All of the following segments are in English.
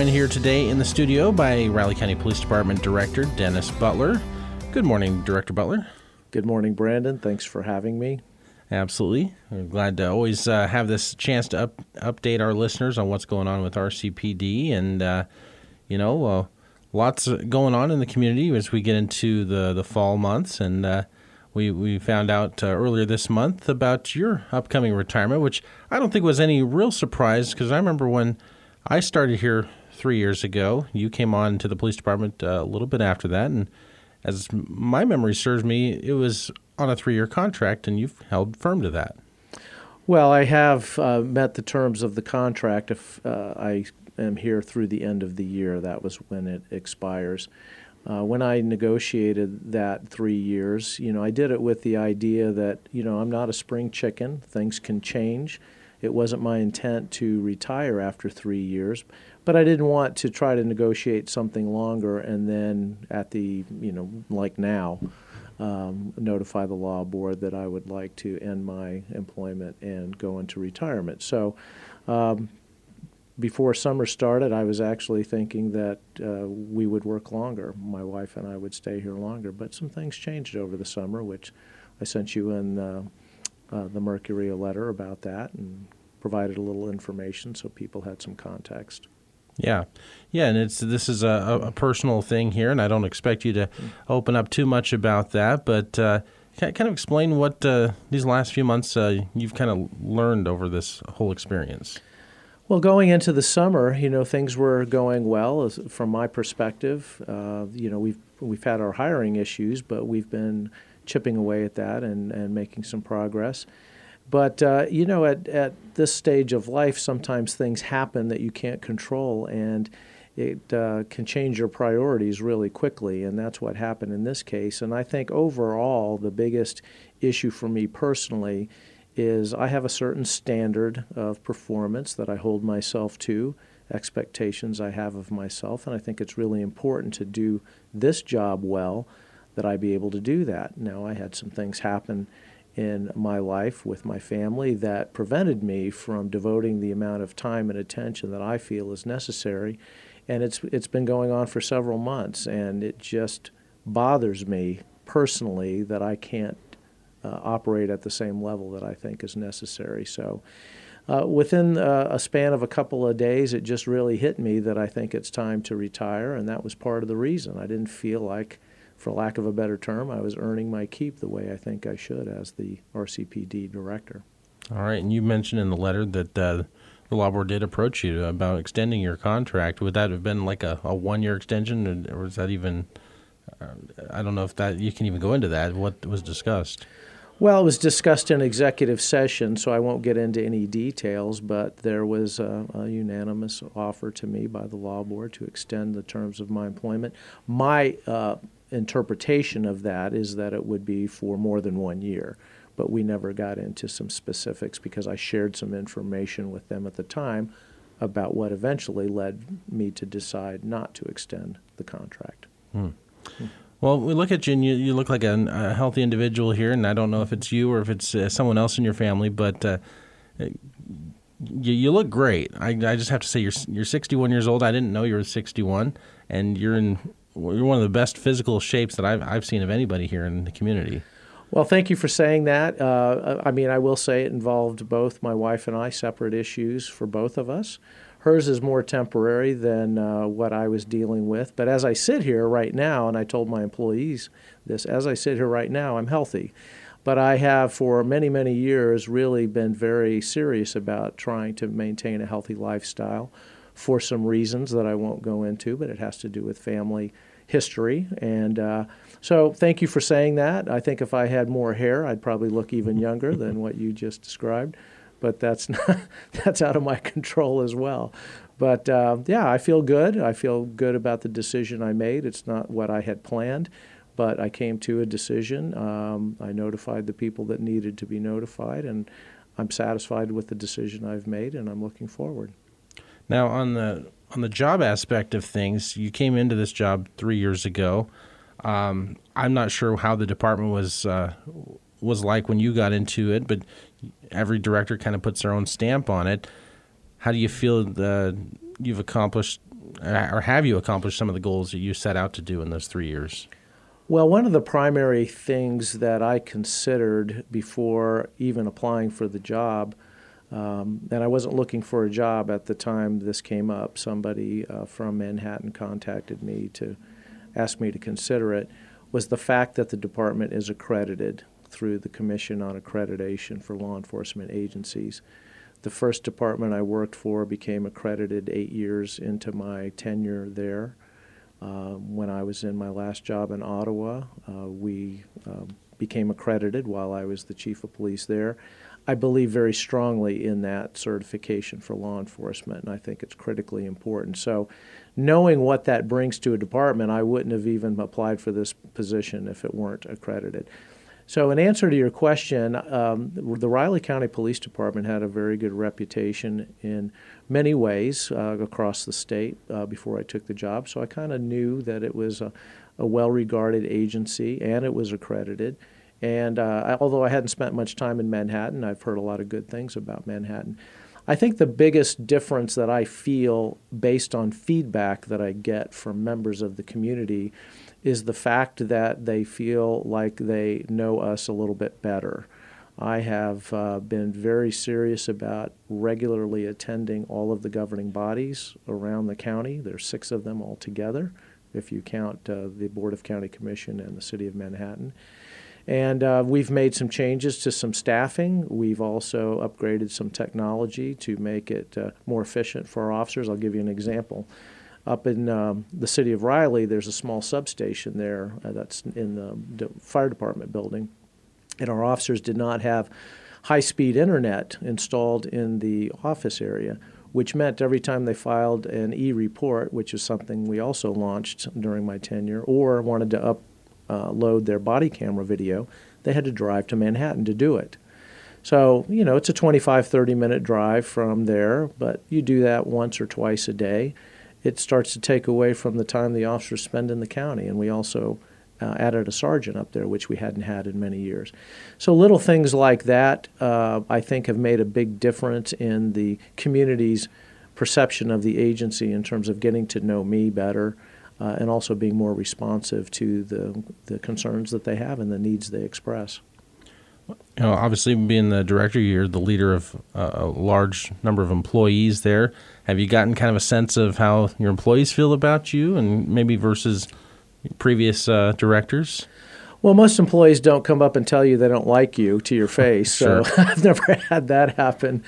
Joined here today in the studio by Riley County Police Department Director Dennis Butler. Good morning, Director Butler. Good morning, Brandon. Thanks for having me. Absolutely. We're glad to always have this chance to update our listeners on what's going on with RCPD. And, lots going on in the community as we get into the fall months. And we found out earlier this month about your upcoming retirement, which I don't think was any real surprise, because I remember when I started here 3 years ago, you came on to the police department a little bit after that. And as my memory serves me, it was on a 3-year contract, and you've held firm to that. Well, I have met the terms of the contract. If I am here through the end of the year, that was when it expires. When I negotiated that 3 years, I did it with the idea that, I'm not a spring chicken. Things can change. It wasn't my intent to retire after 3 years, but I didn't want to try to negotiate something longer and then at the, like now, notify the law board that I would like to end my employment and go into retirement. So before summer started, I was actually thinking that we would work longer. My wife and I would stay here longer, but some things changed over the summer, which I sent you in the Mercury a letter about that and provided a little information so people had some context. Yeah, and this is a personal thing here, and I don't expect you to open up too much about that, but kind of explain what these last few months you've kind of learned over this whole experience. Well, going into the summer, things were going well from my perspective. We've had our hiring issues, but we've been chipping away at that and making some progress. But, at this stage of life, sometimes things happen that you can't control, and it can change your priorities really quickly, and that's what happened in this case. And I think overall, the biggest issue for me personally is I have a certain standard of performance that I hold myself to, expectations I have of myself, and I think it's really important to do this job well that I be able to do that. Now, I had some things happen in my life with my family that prevented me from devoting the amount of time and attention that I feel is necessary, and it's been going on for several months, and it just bothers me personally that I can't operate at the same level that I think is necessary. So within a span of a couple of days, it just really hit me that I think it's time to retire, and that was part of the reason. I didn't feel like, for lack of a better term, I was earning my keep the way I think I should as the RCPD director. All right, and you mentioned in the letter that the law board did approach you about extending your contract. Would that have been like a 1-year extension, or was that even, I don't know if that you can even go into that. What was discussed? Well, it was discussed in executive session, so I won't get into any details, but there was a unanimous offer to me by the law board to extend the terms of my employment. My interpretation of that is that it would be for more than 1 year, but we never got into some specifics because I shared some information with them at the time about what eventually led me to decide not to extend the contract. Well, we look at you, and you look like a healthy individual here, and I don't know if it's you or if it's someone else in your family, but you look great. I just have to say you're 61 years old. I didn't know you were 61, and you're one of the best physical shapes that I've seen of anybody here in the community. Well, thank you for saying that. I will say it involved both my wife and I, separate issues for both of us. Hers is more temporary than what I was dealing with. But as I sit here right now, and I told my employees this, as I sit here right now, I'm healthy. But I have for many, many years really been very serious about trying to maintain a healthy lifestyle for some reasons that I won't go into, but it has to do with family history. And so thank you for saying that. I think if I had more hair, I'd probably look even younger than what you just described. But that's out of my control as well. But I feel good. I feel good about the decision I made. It's not what I had planned, but I came to a decision. I notified the people that needed to be notified, and I'm satisfied with the decision I've made, and I'm looking forward. Now, on the job aspect of things, you came into this job 3 years ago. I'm not sure how the department was like when you got into it, but every director kind of puts their own stamp on it. How do you feel that you've accomplished or have you accomplished some of the goals that you set out to do in those 3 years? Well, one of the primary things that I considered before even applying for the job, and I wasn't looking for a job at the time this came up. Somebody from Manhattan contacted me to ask me to consider it, was the fact that the department is accredited through the Commission on Accreditation for Law Enforcement Agencies. The first department I worked for became accredited 8 years into my tenure there. When I was in my last job in Ottawa, we became accredited while I was the chief of police there. I believe very strongly in that certification for law enforcement, and I think it's critically important. So knowing what that brings to a department, I wouldn't have even applied for this position if it weren't accredited. So in answer to your question, the Riley County Police Department had a very good reputation in many ways across the state before I took the job. So I kind of knew that it was a well-regarded agency and it was accredited. And although I hadn't spent much time in Manhattan, I've heard a lot of good things about Manhattan. I think the biggest difference that I feel based on feedback that I get from members of the community is the fact that they feel like they know us a little bit better. I have been very serious about regularly attending all of the governing bodies around the county. There's 6 of them altogether, if you count the Board of County Commission and the City of Manhattan. And we've made some changes to some staffing. We've also upgraded some technology to make it more efficient for our officers. I'll give you an example. Up in the city of Riley, there's a small substation there that's in the fire department building. And our officers did not have high-speed internet installed in the office area, which meant every time they filed an e-report, which is something we also launched during my tenure, or wanted to upload their body camera video, they had to drive to Manhattan to do it. So, you know, it's a 25, 30-minute drive from there, but you do that once or twice a day. It starts to take away from the time the officers spend in the county, and we also added a sergeant up there, which we hadn't had in many years. So little things like that, I think, have made a big difference in the community's perception of the agency in terms of getting to know me better and also being more responsive to the concerns that they have and the needs they express. You know, obviously, being the director, you're the leader of a large number of employees there. Have you gotten kind of a sense of how your employees feel about you and maybe versus previous directors? Well, most employees don't come up and tell you they don't like you to your face, so Sure. I've never had that happen.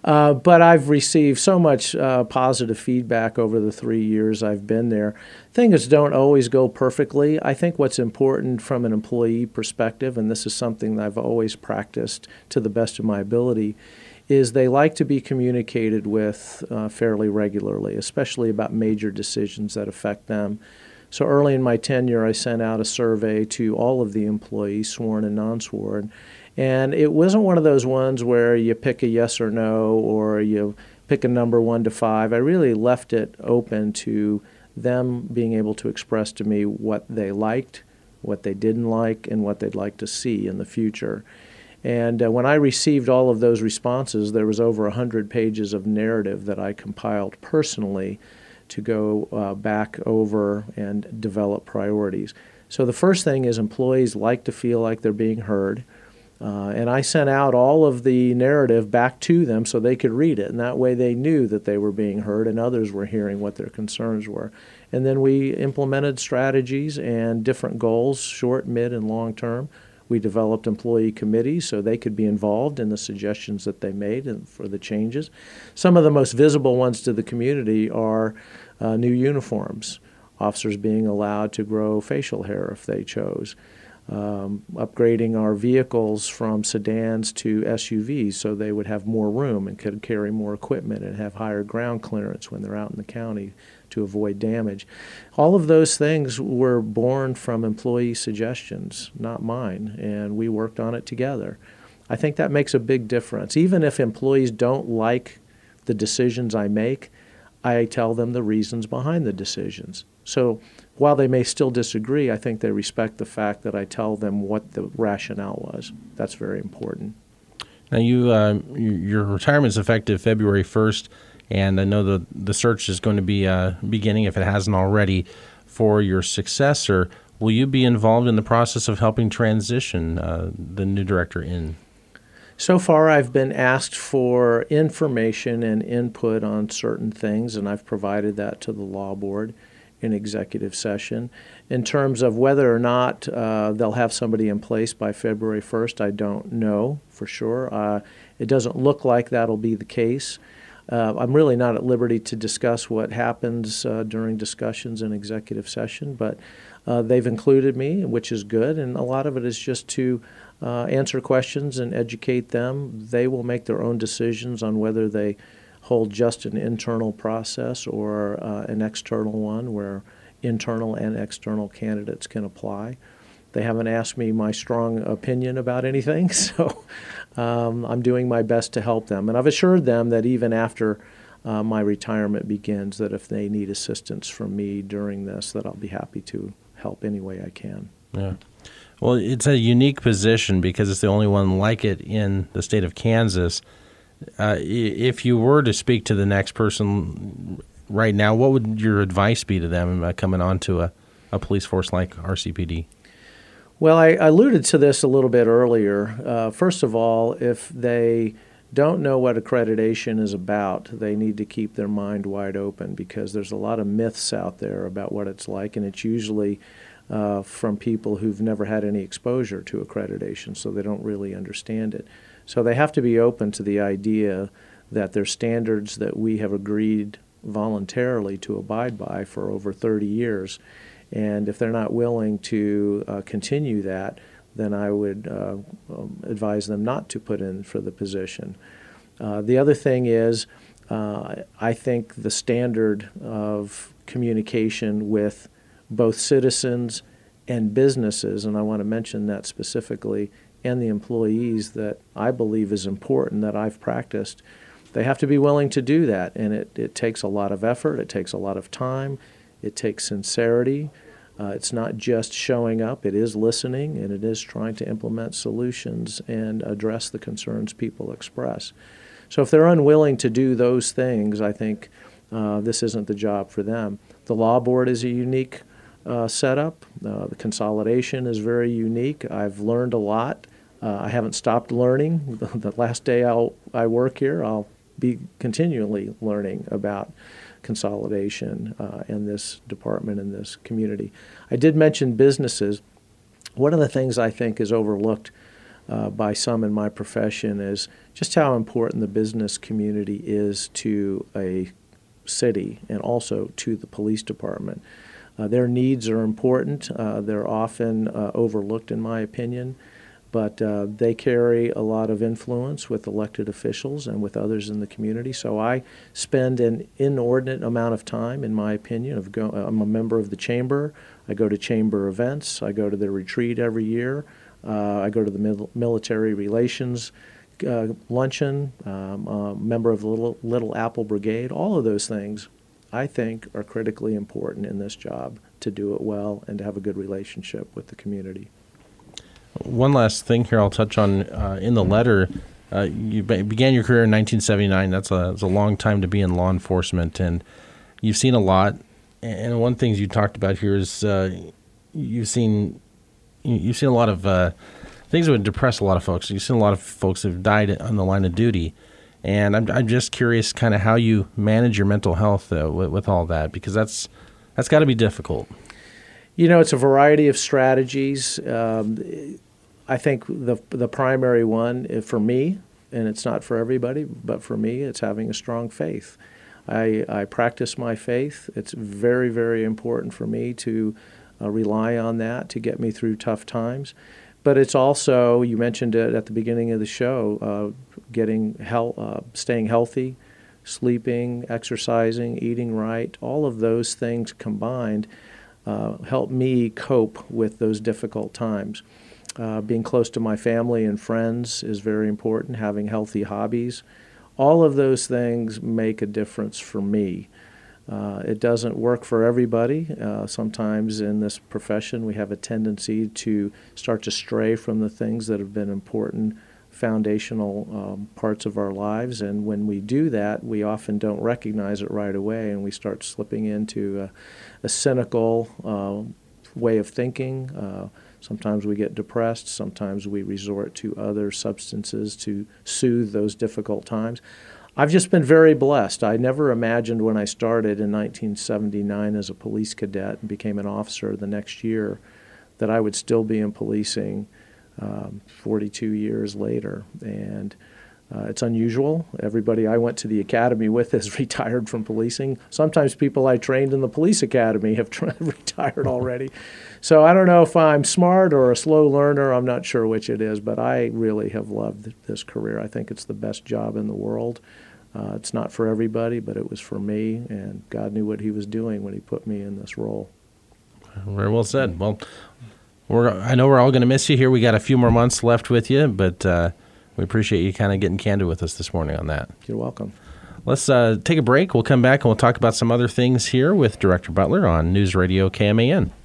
But I've received so much positive feedback over the 3 years I've been there. Things don't always go perfectly. I think what's important from an employee perspective, and this is something that I've always practiced to the best of my ability, is they like to be communicated with fairly regularly, especially about major decisions that affect them. So early in my tenure, I sent out a survey to all of the employees, sworn and non-sworn, and it wasn't one of those ones where you pick a yes or no or you pick a number 1 to 5. I really left it open to them being able to express to me what they liked, what they didn't like, and what they'd like to see in the future. And when I received all of those responses, there was over 100 pages of narrative that I compiled personally to go back over and develop priorities. So the first thing is employees like to feel like they're being heard. And I sent out all of the narrative back to them so they could read it. And that way they knew that they were being heard and others were hearing what their concerns were. And then we implemented strategies and different goals, short, mid, and long term. We developed employee committees so they could be involved in the suggestions that they made and for the changes. Some of the most visible ones to the community are new uniforms, officers being allowed to grow facial hair if they chose, upgrading our vehicles from sedans to SUVs so they would have more room and could carry more equipment and have higher ground clearance when they're out in the county to avoid damage. All of those things were born from employee suggestions, not mine, and we worked on it together. I think that makes a big difference. Even if employees don't like the decisions I make, I tell them the reasons behind the decisions. So while they may still disagree, I think they respect the fact that I tell them what the rationale was. That's very important. Now, your retirement is effective February 1st. And I know the search is going to be beginning, if it hasn't already, for your successor. Will you be involved in the process of helping transition the new director in? So far, I've been asked for information and input on certain things, and I've provided that to the law board in executive session. In terms of whether or not they'll have somebody in place by February 1st, I don't know for sure. It doesn't look like that'll be the case. I'm really not at liberty to discuss what happens during discussions in executive session, but they've included me, which is good, and a lot of it is just to answer questions and educate them. They will make their own decisions on whether they hold just an internal process or an external one where internal and external candidates can apply. They haven't asked me my strong opinion about anything, so I'm doing my best to help them. And I've assured them that even after my retirement begins, that if they need assistance from me during this, that I'll be happy to help any way I can. Yeah. Well, it's a unique position because it's the only one like it in the state of Kansas. If you were to speak to the next person right now, what would your advice be to them coming on to a police force like RCPD? Well, I alluded to this a little bit earlier. First of all, if they don't know what accreditation is about, they need to keep their mind wide open because there's a lot of myths out there about what it's like, and it's usually from people who've never had any exposure to accreditation, so they don't really understand it. So they have to be open to the idea that there's standards that we have agreed voluntarily to abide by for over 30 years. And if they're not willing to continue that, then I would advise them not to put in for the position. The other thing is, I think the standard of communication with both citizens and businesses, and I want to mention that specifically, and the employees that I believe is important that I've practiced, they have to be willing to do that. And it takes a lot of effort, it takes a lot of time, it takes sincerity. It's not just showing up, it is listening, and it is trying to implement solutions and address the concerns people express. So if they're unwilling to do those things, I think this isn't the job for them. The law board is a unique setup. The consolidation is very unique. I've learned a lot. I haven't stopped learning. The last day I work here, I'll be continually learning about consolidation in this department, in this community. I did mention businesses. One of the things I think is overlooked by some in my profession is just how important the business community is to a city and also to the police department. Their needs are important. They're often overlooked, in my opinion, but they carry a lot of influence with elected officials and with others in the community. So I spend an inordinate amount of time, in my opinion. I'm a member of the chamber. I go to chamber events. I go to their retreat every year. I go to the military relations luncheon. A member of the Little Apple Brigade. All of those things, I think, are critically important in this job to do it well and to have a good relationship with the community. One last thing here I'll touch on in the letter. You began your career in 1979. That's a long time to be in law enforcement, and you've seen a lot. And one thing you talked about here is you've seen a lot of things that would depress a lot of folks. You've seen a lot of folks that have died on the line of duty. And I'm just curious kind of how you manage your mental health with all that, because that's got to be difficult. You know, it's a variety of strategies. I think the primary one for me, and it's not for everybody, but for me, it's having a strong faith. I practice my faith. It's very, very important for me to rely on that to get me through tough times. But it's also, you mentioned it at the beginning of the show, staying healthy, sleeping, exercising, eating right. All of those things combined help me cope with those difficult times. Being close to my family and friends is very important, having healthy hobbies. All of those things make a difference for me. It doesn't work for everybody. Sometimes in this profession we have a tendency to start to stray from the things that have been important foundational parts of our lives. And when we do that, we often don't recognize it right away, and we start slipping into a cynical way of thinking. Sometimes we get depressed. Sometimes we resort to other substances to soothe those difficult times. I've just been very blessed. I never imagined when I started in 1979 as a police cadet and became an officer the next year that I would still be in policing 42 years later. And it's unusual. Everybody I went to the academy with has retired from policing. Sometimes people I trained in the police academy have retired already. So I don't know if I'm smart or a slow learner. I'm not sure which it is, but I really have loved this career. I think it's the best job in the world. It's not for everybody, but it was for me, and God knew what he was doing when he put me in this role. Very well said. Well, I know we're all going to miss you here. We got a few more months left with you, but we appreciate you kind of getting candid with us this morning on that. You're welcome. Let's take a break. We'll come back and we'll talk about some other things here with Director Butler on News Radio KMAN.